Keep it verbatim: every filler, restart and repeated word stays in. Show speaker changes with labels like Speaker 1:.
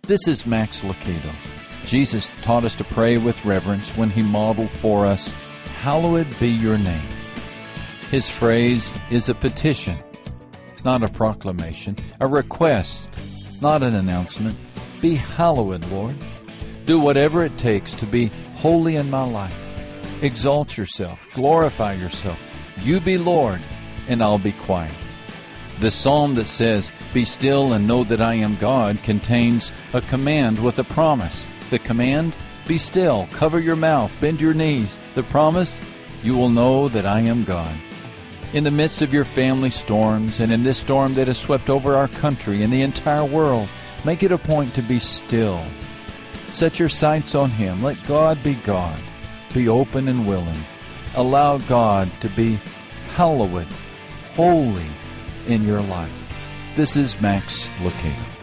Speaker 1: This is Max Lucado. Jesus taught us to pray with reverence when He modeled for us, "Hallowed be your name." His phrase is a petition, not a proclamation, a request, not an announcement. Be hallowed, Lord. Do whatever it takes to be holy in my life. Exalt yourself, glorify yourself. You be Lord, and I'll be quiet. The psalm that says, "Be still and know that I am God," contains a command with a promise. The command, be still, cover your mouth, bend your knees. The promise, you will know that I am God. In the midst of your family storms, and in this storm that has swept over our country and the entire world, make it a point to be still. Set your sights on Him. Let God be God. Be open and willing. Allow God to be hallowed, holy in your life. This is Max Lucado.